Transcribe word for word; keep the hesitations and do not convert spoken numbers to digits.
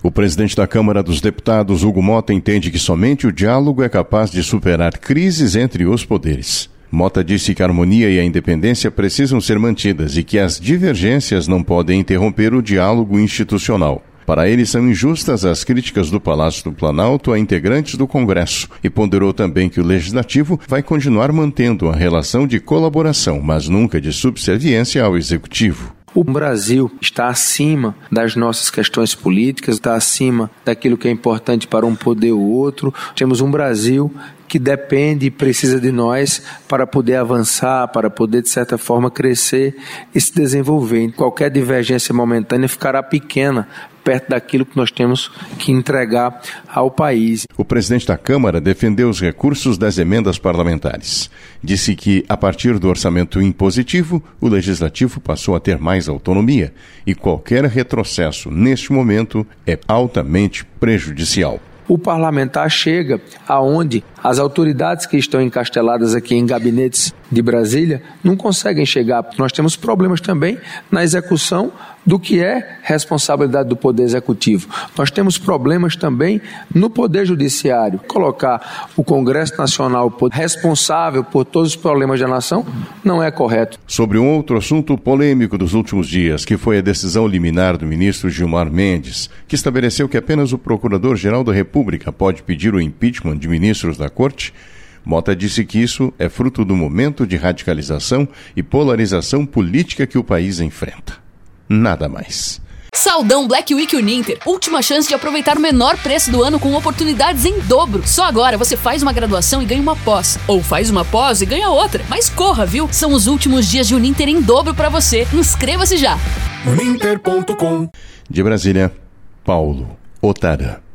O presidente da Câmara dos Deputados, Hugo Mota, entende que somente o diálogo é capaz de superar crises entre os poderes. Mota disse que a harmonia e a independência precisam ser mantidas e que as divergências não podem interromper o diálogo institucional. Para ele, são injustas as críticas do Palácio do Planalto a integrantes do Congresso e ponderou também que o Legislativo vai continuar mantendo a relação de colaboração, mas nunca de subserviência ao Executivo. O Brasil está acima das nossas questões políticas, está acima daquilo que é importante para um poder ou outro. Temos um Brasil que depende e precisa de nós para poder avançar, para poder, de certa forma, crescer e se desenvolver. Qualquer divergência momentânea ficará pequena perto daquilo que nós temos que entregar ao país. O presidente da Câmara defendeu os recursos das emendas parlamentares. Disse que, a partir do orçamento impositivo, o Legislativo passou a ter mais autonomia e qualquer retrocesso, neste momento, é altamente prejudicial. O parlamentar chega aonde as autoridades que estão encasteladas aqui em gabinetes de Brasília não conseguem chegar, porque nós temos problemas também na execução do que é responsabilidade do Poder Executivo. Nós temos problemas também no Poder Judiciário. Colocar o Congresso Nacional responsável por todos os problemas da nação não é correto. Sobre um outro assunto polêmico dos últimos dias, que foi a decisão liminar do ministro Gilmar Mendes, que estabeleceu que apenas o Procurador-Geral da República pode pedir o impeachment de ministros da Corte, Mota disse que isso é fruto do momento de radicalização e polarização política que o país enfrenta. Nada mais. Saldão Black Week Uninter. Última chance de aproveitar o menor preço do ano com oportunidades em dobro. Só agora você faz uma graduação e ganha uma pós. Ou faz uma pós e ganha outra. Mas corra, viu? São os últimos dias de Uninter em dobro para você. Inscreva-se já. Uninter ponto com. De Brasília, Paulo Otarã.